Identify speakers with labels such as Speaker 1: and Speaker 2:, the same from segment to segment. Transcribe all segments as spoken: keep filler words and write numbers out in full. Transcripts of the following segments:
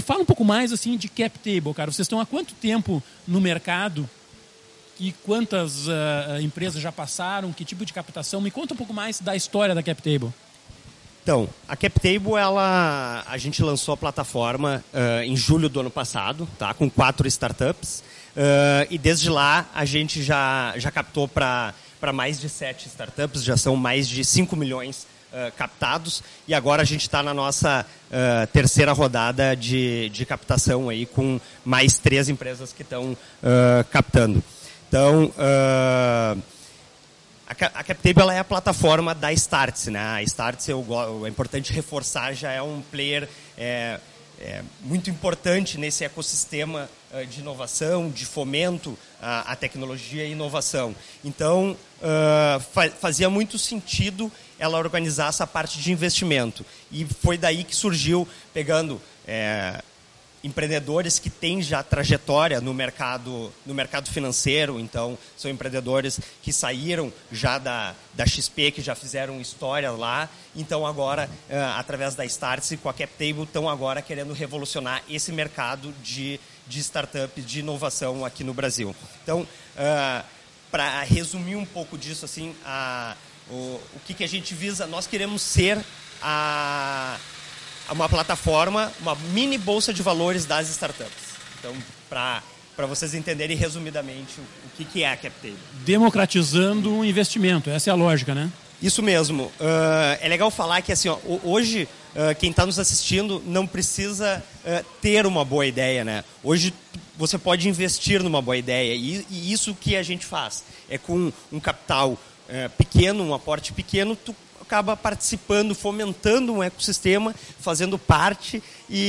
Speaker 1: me fala um pouco mais assim de CapTable, cara. Vocês estão há quanto tempo no mercado? E quantas uh, empresas já passaram? Que tipo de captação? Me conta um pouco mais da história da CapTable.
Speaker 2: Então, a CapTable, ela, a gente lançou a plataforma uh, em julho do ano passado, tá? Com quatro startups. Uh, e desde lá a gente já, já captou para mais de sete startups, já são mais de cinco milhões uh, captados. E agora a gente está na nossa uh, terceira rodada de, de captação aí, com mais três empresas que estão uh, captando. Então, uh, a CapTable ela é a plataforma da Startse, né? A Startse, é importante reforçar, já é um player é, é, muito importante nesse ecossistema uh, de inovação, de fomento à, à tecnologia e inovação. Então, uh, fa fazia muito sentido ela organizar essa parte de investimento. E foi daí que surgiu, pegando é, empreendedores que têm já trajetória no mercado, no mercado financeiro. Então, são empreendedores que saíram já da, da X P, que já fizeram história lá. Então, agora, uh, através da Startse, com a CapTable, estão agora querendo revolucionar esse mercado de, de startups, de inovação aqui no Brasil. Então, uh, para resumir um pouco disso, assim, a, o, o que, que a gente visa, nós queremos ser a... uma plataforma, uma mini bolsa de valores das startups. Então, para para vocês entenderem resumidamente o, o que, que é a CapTable.
Speaker 1: Democratizando o investimento, essa é a lógica, né?
Speaker 2: Isso mesmo. Uh, é legal falar que assim, ó, hoje uh, quem está nos assistindo não precisa uh, ter uma boa ideia, né? Hoje você pode investir numa boa ideia e, e isso que a gente faz. É com um capital uh, pequeno, um aporte pequeno, tu acaba participando, fomentando um ecossistema, fazendo parte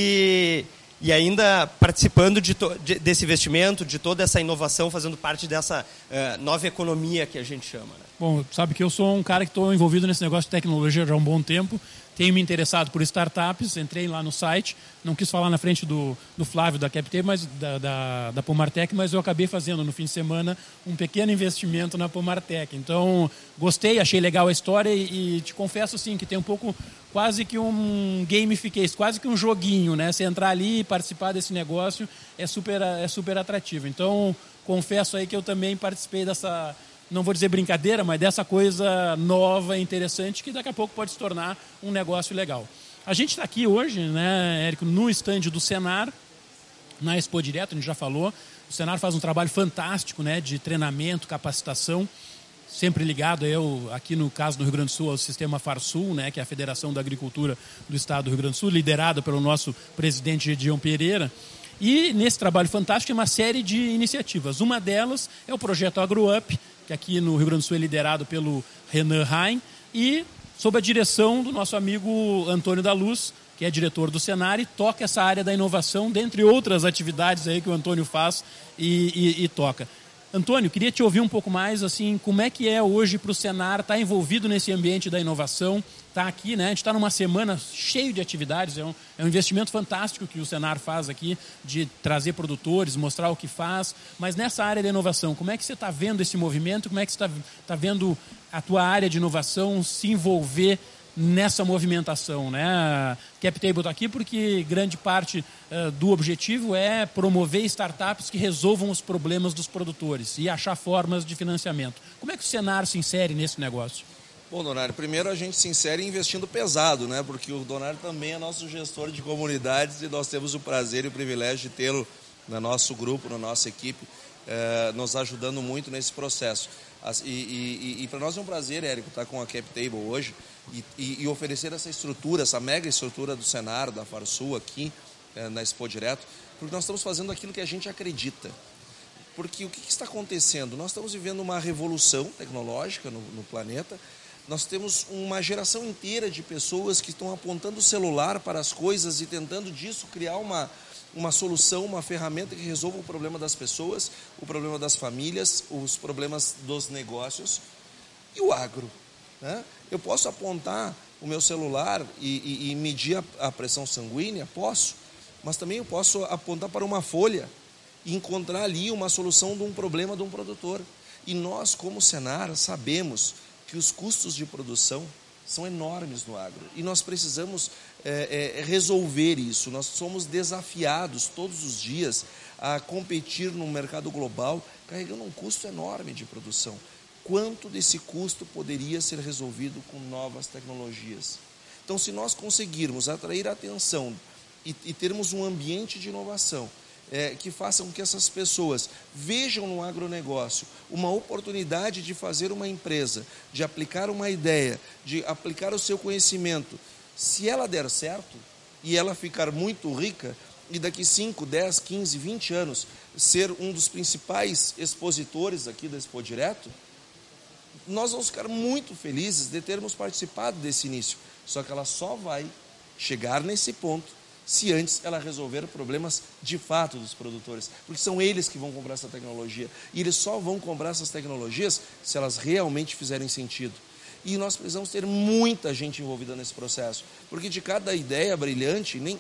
Speaker 2: e, e ainda participando de to, de, desse investimento, de toda essa inovação, fazendo parte dessa uh, nova economia que a gente chama, né?
Speaker 1: Bom, sabe que eu sou um cara que estou envolvido nesse negócio de tecnologia já há um bom tempo. Tenho me interessado por startups, entrei lá no site, não quis falar na frente do, do Flávio da CapTable, mas da, da, da Pomartec, mas eu acabei fazendo no fim de semana um pequeno investimento na Pomartec. Então, gostei, achei legal a história e, e te confesso assim, que tem um pouco, quase que um gamification, quase que um joguinho, né? Você entrar ali e participar desse negócio é super, é super atrativo. Então, confesso aí que eu também participei dessa... não vou dizer brincadeira, mas dessa coisa nova e interessante que daqui a pouco pode se tornar um negócio legal. A gente está aqui hoje, né, Érico, no estande do Senar, na Expo Direto, a gente já falou. O Senar faz um trabalho fantástico, né, de treinamento, capacitação, sempre ligado, eu, aqui no caso do Rio Grande do Sul, ao Sistema Farsul, né, que é a Federação da Agricultura do Estado do Rio Grande do Sul, liderada pelo nosso presidente Gedeon Pereira. E nesse trabalho fantástico tem uma série de iniciativas. Uma delas é o projeto AgroUp, que aqui no Rio Grande do Sul é liderado pelo Renan Rain, e sob a direção do nosso amigo Antônio da Luz, que é diretor do Senar e toca essa área da inovação, dentre outras atividades aí que o Antônio faz e, e, e toca. Antônio, queria te ouvir um pouco mais, assim, como é que é hoje para o Senar estar envolvido nesse ambiente da inovação, está aqui, né? A gente está numa semana cheio de atividades, é um, é um investimento fantástico que o Senar faz aqui, de trazer produtores, mostrar o que faz, mas nessa área da inovação, como é que você está vendo esse movimento, como é que você está tá vendo a tua área de inovação se envolver nessa movimentação, né? CapTable está aqui porque grande parte uh, do objetivo é promover startups que resolvam os problemas dos produtores e achar formas de financiamento. Como é que o Senar se insere nesse negócio?
Speaker 3: Bom, Donário, primeiro a gente se insere investindo pesado, né? Porque o Donário também é nosso gestor de comunidades e nós temos o prazer e o privilégio de tê-lo no nosso grupo, na nossa equipe, eh, nos ajudando muito nesse processo. E, e, e para nós é um prazer, Érico, estar com a CapTable hoje e, e, e oferecer essa estrutura, essa mega estrutura do Senar, da Farsul aqui eh, na Expo Direto, porque nós estamos fazendo aquilo que a gente acredita. Porque o que, que está acontecendo? Nós estamos vivendo uma revolução tecnológica no, no planeta. Nós temos uma geração inteira de pessoas que estão apontando o celular para as coisas e tentando disso criar uma, uma solução, uma ferramenta que resolva o problema das pessoas, o problema das famílias, os problemas dos negócios e o agro, né? Eu posso apontar o meu celular e, e, e medir a, a pressão sanguínea? Posso, mas também eu posso apontar para uma folha e encontrar ali uma solução de um problema de um produtor. E nós, como Senar, sabemos que os custos de produção são enormes no agro e nós precisamos é, é, resolver isso. Nós somos desafiados todos os dias a competir no mercado global, carregando um custo enorme de produção. Quanto desse custo poderia ser resolvido com novas tecnologias? Então, se nós conseguirmos atrair a atenção e, e termos um ambiente de inovação é, que faça com que essas pessoas vejam no agronegócio uma oportunidade de fazer uma empresa, de aplicar uma ideia, de aplicar o seu conhecimento, se ela der certo e ela ficar muito rica, e daqui cinco, dez, quinze, vinte anos ser um dos principais expositores aqui da Expo Direto, nós vamos ficar muito felizes de termos participado desse início. Só que ela só vai chegar nesse ponto se antes ela resolver problemas de fato dos produtores, porque são eles que vão comprar essa tecnologia, e eles só vão comprar essas tecnologias se elas realmente fizerem sentido. E nós precisamos ter muita gente envolvida nesse processo, porque de cada ideia brilhante, nem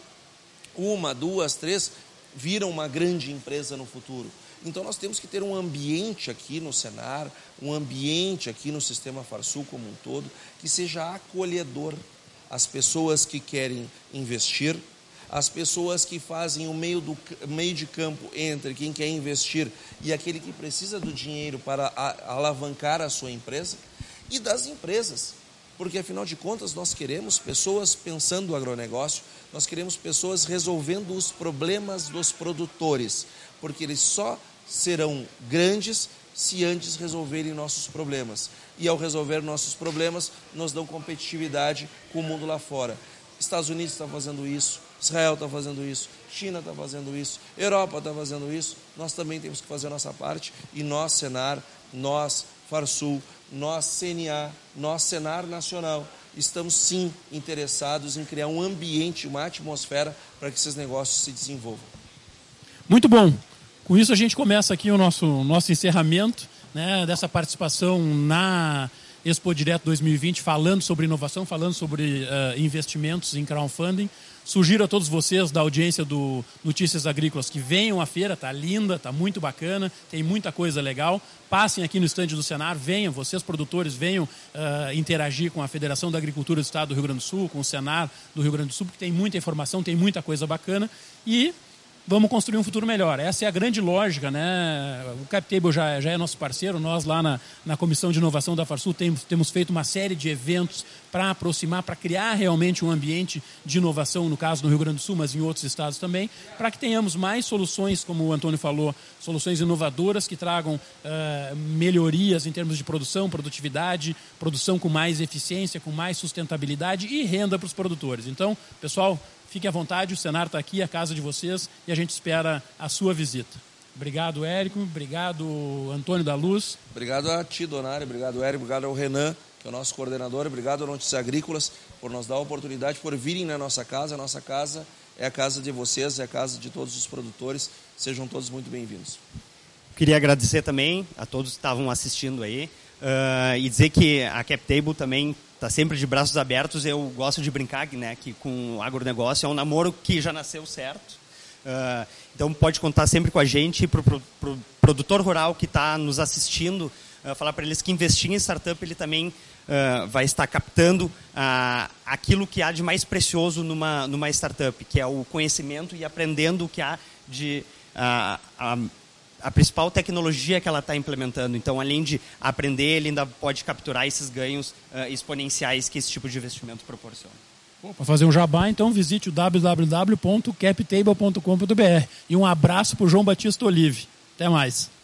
Speaker 3: uma, duas, três viram uma grande empresa no futuro. Então nós temos que ter um ambiente aqui no Senar, um ambiente aqui no Sistema Farsul como um todo, que seja acolhedor às pessoas que querem investir, às pessoas que fazem o meio, do, meio de campo entre quem quer investir e aquele que precisa do dinheiro para a, alavancar a sua empresa, e das empresas. Porque, afinal de contas, nós queremos pessoas pensando no agronegócio, nós queremos pessoas resolvendo os problemas dos produtores, porque eles só serão grandes se antes resolverem nossos problemas. E, ao resolver nossos problemas, nos dão competitividade com o mundo lá fora. Estados Unidos está fazendo isso, Israel está fazendo isso, China está fazendo isso, Europa está fazendo isso. Nós também temos que fazer a nossa parte, e nós, Senar, nós, Farsul, nós, C N A, nós, Senar Nacional, estamos sim interessados em criar um ambiente, uma atmosfera para que esses negócios se desenvolvam.
Speaker 1: Muito bom. Com isso a gente começa aqui o nosso, nosso encerramento, né, dessa participação na Expo Direto dois mil e vinte, falando sobre inovação, falando sobre uh, investimentos em crowdfunding. Sugiro a todos vocês da audiência do Notícias Agrícolas que venham à feira, está linda, está muito bacana, tem muita coisa legal. Passem aqui no estande do Senar, venham, vocês produtores, venham uh, interagir com a Federação da Agricultura do Estado do Rio Grande do Sul, com o Senar do Rio Grande do Sul, porque tem muita informação, tem muita coisa bacana, e vamos construir um futuro melhor. Essa é a grande lógica, né? O CapTable já, já é nosso parceiro. Nós lá na, na Comissão de Inovação da Farsul temos, temos feito uma série de eventos para aproximar, para criar realmente um ambiente de inovação, no caso no Rio Grande do Sul, mas em outros estados também, para que tenhamos mais soluções, como o Antônio falou, soluções inovadoras que tragam uh, melhorias em termos de produção, produtividade, produção com mais eficiência, com mais sustentabilidade e renda para os produtores. Então, pessoal, fiquem à vontade, o Senar está aqui, a casa de vocês, e a gente espera a sua visita. Obrigado, Érico. Obrigado, Antônio da Luz.
Speaker 3: Obrigado a ti, Donário. Obrigado, Érico. Obrigado ao Renan, que é o nosso coordenador. Obrigado ao Notícias Agrícolas por nos dar a oportunidade, por virem na nossa casa. A nossa casa é a casa de vocês, é a casa de todos os produtores. Sejam todos muito bem-vindos.
Speaker 2: Queria agradecer também a todos que estavam assistindo aí uh, e dizer que a CapTable também está sempre de braços abertos. Eu gosto de brincar, né, que com o agronegócio é um namoro que já nasceu certo. Uh, então pode contar sempre com a gente. Para o pro, pro produtor rural que está nos assistindo, uh, falar para eles que investir em startup ele também uh, vai estar captando uh, aquilo que há de mais precioso numa, numa startup, que é o conhecimento e aprendendo o que há de... Uh, a, a principal tecnologia que ela está implementando. Então, além de aprender, ele ainda pode capturar esses ganhos uh, exponenciais que esse tipo de investimento proporciona.
Speaker 1: Para fazer um jabá, então, visite o w w w ponto captable ponto com ponto b r. E um abraço para o João Batista Olive. Até mais.